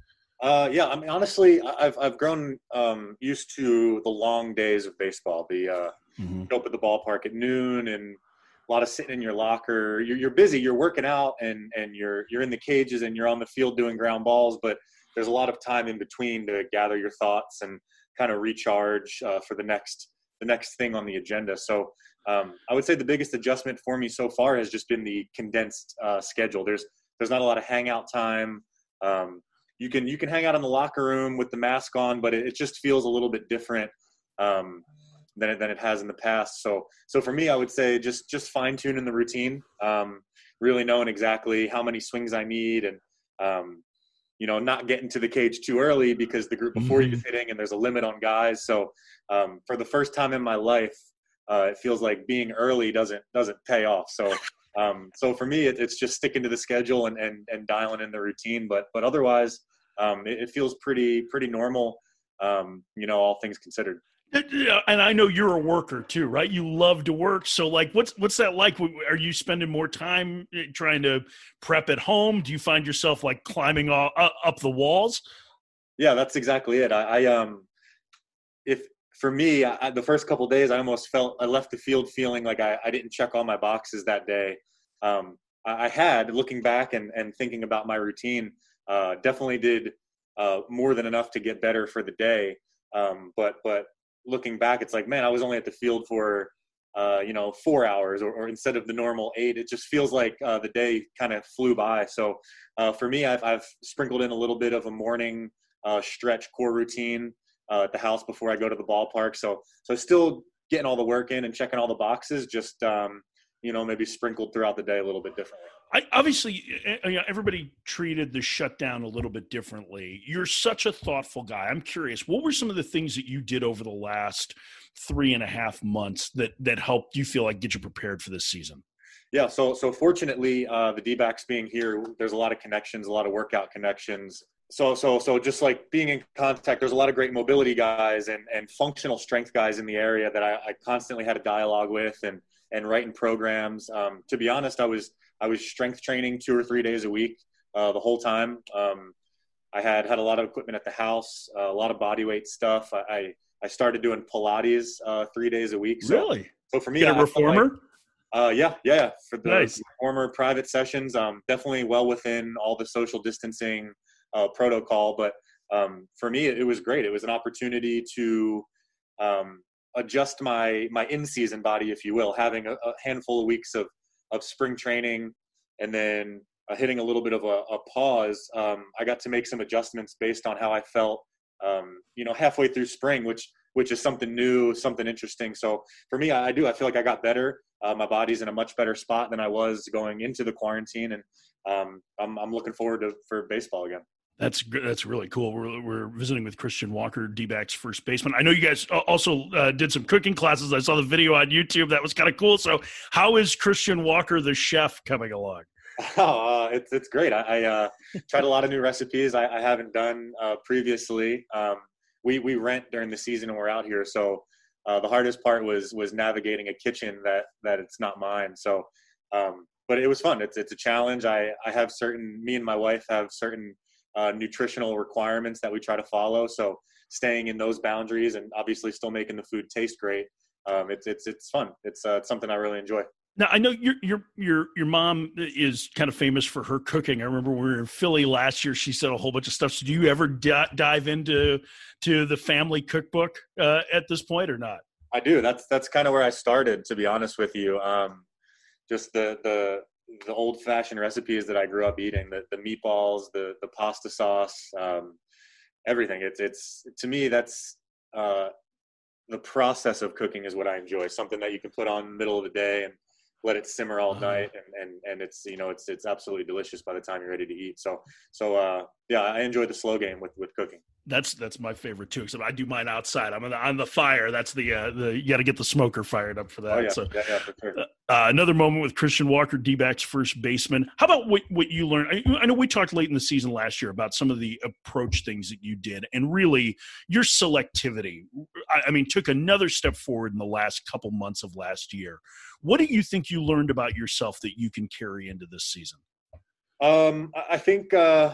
Uh, yeah, I mean, honestly, I've I've grown um, used to the long days of baseball. The uh, Mm-hmm. go up at the ballpark at noon, and a lot of sitting in your locker. You're, you're busy. You're working out, and and you're you're in the cages, and you're on the field doing ground balls. But there's a lot of time in between to gather your thoughts and kind of recharge uh, for the next the next thing on the agenda. So um, I would say the biggest adjustment for me so far has just been the condensed uh, schedule. There's there's not a lot of hangout time. Um, You can you can hang out in the locker room with the mask on, but it, it just feels a little bit different um, than it, than it has in the past. So so for me, I would say just just fine tuning the routine, um, really knowing exactly how many swings I need, and um, you know not getting to the cage too early because the group before Mm-hmm. you is hitting and there's a limit on guys. So um, for the first time in my life, uh, it feels like being early doesn't doesn't pay off. So. Um, so for me, it, it's just sticking to the schedule and, and, and dialing in the routine. But but otherwise, um, it, it feels pretty pretty normal, um, you know, all things considered. And I know you're a worker too, right? You love to work. So like, what's, what's that like? Are you spending more time trying to prep at home? Do you find yourself like climbing all, uh, up the walls? Yeah, that's exactly it. I, I um, if for me, I, the first couple of days, I almost felt I left the field feeling like I, I didn't check all my boxes that day. Um, I, I had, looking back and, and thinking about my routine, uh, definitely did uh, more than enough to get better for the day. Um, but but looking back, it's like, man, I was only at the field for, uh, you know, four hours or, or instead of the normal eight. It just feels like uh, the day kind of flew by. So uh, for me, I've, I've sprinkled in a little bit of a morning uh, stretch core routine uh, at the house before I go to the ballpark. So so still getting all the work in and checking all the boxes, just, um, you know, maybe sprinkled throughout the day a little bit differently. I, obviously, you know, everybody treated the shutdown a little bit differently. You're such a thoughtful guy. I'm curious, what were some of the things that you did over the last three and a half months that that helped you feel like get you prepared for this season? Yeah, so so fortunately, uh, the D-backs being here, there's a lot of connections, a lot of workout connections. So so so just like being in contact, there's a lot of great mobility guys and, and functional strength guys in the area that I, I constantly had a dialogue with and and writing programs. Um, to be honest, I was I was strength training two or three days a week uh, the whole time. Um, I had had a lot of equipment at the house, uh, a lot of body weight stuff. I I, I started doing Pilates uh, three days a week. So, really? So for me, Get a I, reformer? I like, uh, yeah, yeah. For the nice. reformer private sessions, um, definitely well within all the social distancing uh, protocol. But um, for me, it, it was great. It was an opportunity to um, adjust my my in-season body, if you will, having a, a handful of weeks of of spring training and then uh, hitting a little bit of a, a pause. Um, I got to make some adjustments based on how I felt, um, you know, halfway through spring, which which is something new, something interesting. So for me, I, I do. I feel like I got better. Uh, my body's in a much better spot than I was going into the quarantine, and um, I'm I'm looking forward to for baseball again. That's that's really cool. We're we're visiting with Christian Walker, D-backs first baseman. I know you guys also uh, did some cooking classes. I saw the video on YouTube. That was kind of cool. So, how is Christian Walker, the chef, coming along? Oh, uh, it's it's great. I, I uh, tried a lot of new recipes I, I haven't done uh, previously. Um, we we rent during the season and we're out here, so uh, the hardest part was was navigating a kitchen that that it's not mine. So, um, but it was fun. It's it's a challenge. I I have certain. Me and my wife have certain Uh, nutritional requirements that we try to follow. So staying in those boundaries and obviously still making the food taste great. Um, it's, it's, it's fun. It's, uh, it's something I really enjoy. Now I know your, your, your, your mom is kind of famous for her cooking. I remember when we were in Philly last year, she said a whole bunch of stuff. So do you ever d- dive into, to the family cookbook uh, at this point or not? I do. That's, that's kind of where I started, to be honest with you. Um, just the, the, the old fashioned recipes that I grew up eating, the, the meatballs, the, the pasta sauce, um, everything. It's, it's, to me, that's, uh, the process of cooking is what I enjoy. Something that you can put on in the middle of the day and let it simmer all night. And, and, and it's, you know, it's, it's absolutely delicious by the time you're ready to eat. So, so, uh, yeah, I enjoy the slow game with, with cooking. That's that's my favorite too. Except I do mine outside. I'm on the, on the fire. That's the uh, the you got to get the smoker fired up for that. Oh, yeah. So yeah, yeah, for sure. uh, another moment with Christian Walker, D-backs first baseman. How about what what you learned? I, I know we talked late in the season last year about some of the approach things that you did, and really your selectivity. I, I mean, took another step forward in the last couple months of last year. What do you think you learned about yourself that you can carry into this season? Um, I think. Uh...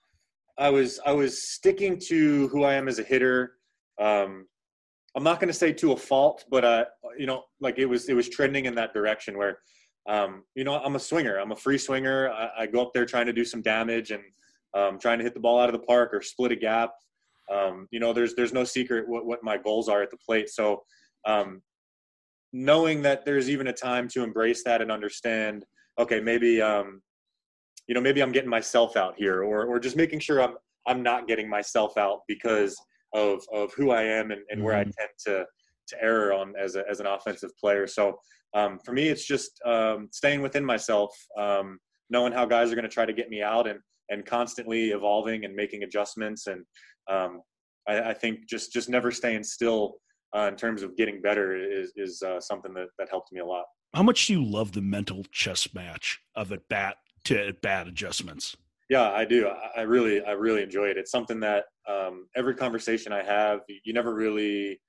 I was I was sticking to who I am as a hitter. Um, I'm not going to say to a fault, but uh, you know, like it was it was trending in that direction where, um, you know, I'm a swinger. I'm a free swinger. I, I go up there trying to do some damage and um, trying to hit the ball out of the park or split a gap. Um, you know, there's there's no secret what, what my goals are at the plate. So um, knowing that there's even a time to embrace that and understand, okay, maybe. Um, you know, maybe I'm getting myself out here or, or just making sure I'm, I'm not getting myself out because of, of who I am and, and mm-hmm. where I tend to, to err on as a, as an offensive player. So um, for me, it's just um, staying within myself, um, knowing how guys are going to try to get me out and, and constantly evolving and making adjustments. And um, I, I think just, just never staying still uh, in terms of getting better is, is uh, something that, that helped me a lot. How much do you love the mental chess match of at bat to bad adjustments? Yeah, I do. I really, I really enjoy it. It's something that um, every conversation I have, you never really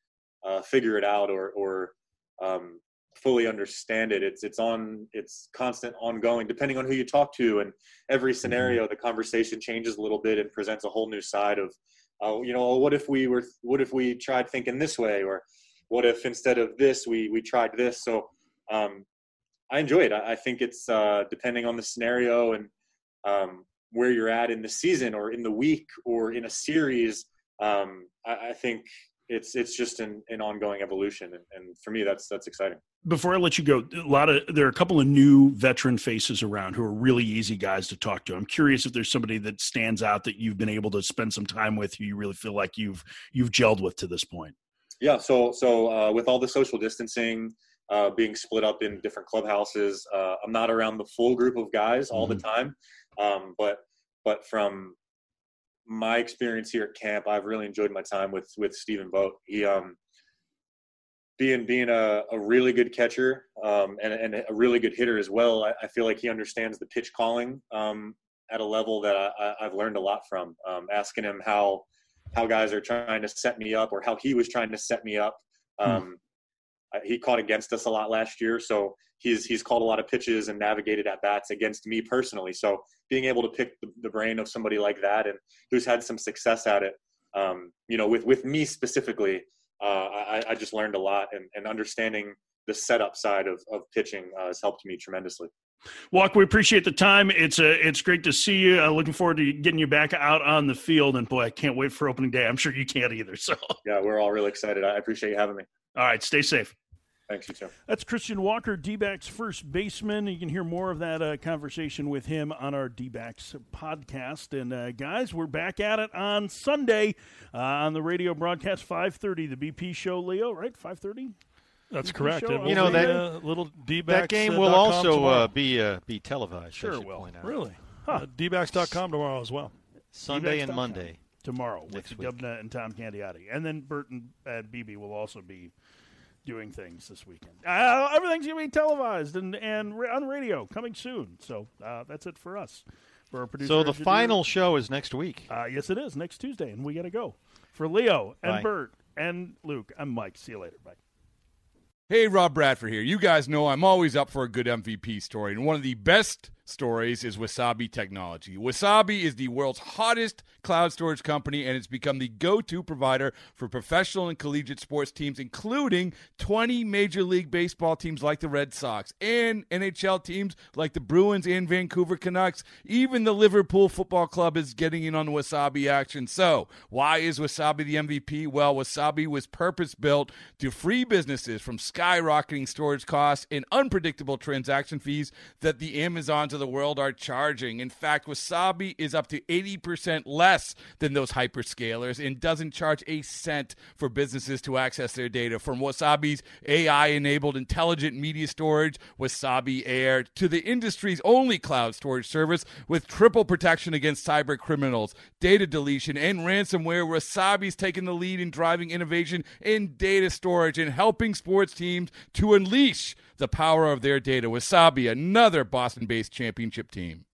uh, figure it out or, or um, fully understand it. It's it's on it's constant, ongoing, depending on who you talk to, and every scenario, the conversation changes a little bit and presents a whole new side of, uh, you know, what if we were, what if we tried thinking this way, or what if instead of this we we tried this. So um, I enjoy it. I, I think it's uh, depending on the scenario and um, where you're at in the season or in the week or in a series. Um, I, I think it's it's just an, an ongoing evolution, and, and for me, that's that's exciting. Before I let you go, a lot of there are a couple of new veteran faces around who are really easy guys to talk to. I'm curious if there's somebody that stands out that you've been able to spend some time with, who you really feel like you've you've gelled with to this point. Yeah, so so uh, with all the social distancing, uh, being split up in different clubhouses, uh, I'm not around the full group of guys all mm-hmm. the time, um, but but from my experience here at camp, I've really enjoyed my time with with Stephen Vogt. He um, being being a, a really good catcher um, and, and a really good hitter as well. I, I feel like he understands the pitch calling um, at a level that I, I've learned a lot from. Um, asking him how how guys are trying to set me up, or how he was trying to set me up. Um, hmm. He caught against us a lot last year, so he's he's called a lot of pitches and navigated at bats against me personally. So being able to pick the, the brain of somebody like that, and who's had some success at it, um, you know, with with me specifically. Uh, I, I just learned a lot, and, and understanding the setup side of, of pitching uh, has helped me tremendously. Walk, we appreciate the time. It's a, it's great to see you. Uh, looking forward to getting you back out on the field. And boy, I can't wait for opening day. I'm sure you can't either. So yeah, we're all really excited. I appreciate you having me. All right, stay safe. Thanks, you too. That's Christian Walker, D-backs first baseman. You can hear more of that uh, conversation with him on our D-backs podcast. And, uh, guys, we're back at it on Sunday uh, on the radio broadcast, five thirty, the B P show, Leo, right? five thirty? That's B P correct. Show, You know, that, uh, little D-backs, that game uh, will also uh, be uh, be televised. Sure it will. Really? Huh. Uh, D backs dot com tomorrow as well. Sunday and Monday. Tomorrow next with week. Dubna and Tom Candiotti. And then Burton and B B will also be doing things this weekend. Uh, everything's going to be televised and, and on the radio coming soon. So uh, that's it for us. For our producer, so the engineer. final show is next week. Uh, yes, it is. Next Tuesday, and we got to go. For Leo and Bye. Bert and Luke, I'm Mike. See you later. Bye. Hey, Rob Bradford here. You guys know I'm always up for a good M V P story, and one of the best stories is Wasabi Technology. Wasabi is the world's hottest cloud storage company, and it's become the go-to provider for professional and collegiate sports teams, including twenty Major League Baseball teams like the Red Sox and N H L teams like the Bruins and Vancouver Canucks. Even the Liverpool Football Club is getting in on the Wasabi action. So, why is Wasabi the M V P? Well, Wasabi was purpose-built to free businesses from skyrocketing storage costs and unpredictable transaction fees that the Amazons of the world are charging. In fact, Wasabi is up to eighty percent less than those hyperscalers and doesn't charge a cent for businesses to access their data. From Wasabi's A I-enabled intelligent media storage, Wasabi Air, to the industry's only cloud storage service with triple protection against cyber criminals, data deletion, and ransomware, Wasabi's taken the lead in driving innovation in data storage and helping sports teams to unleash the power of their data. Wasabi, another Boston-based championship team.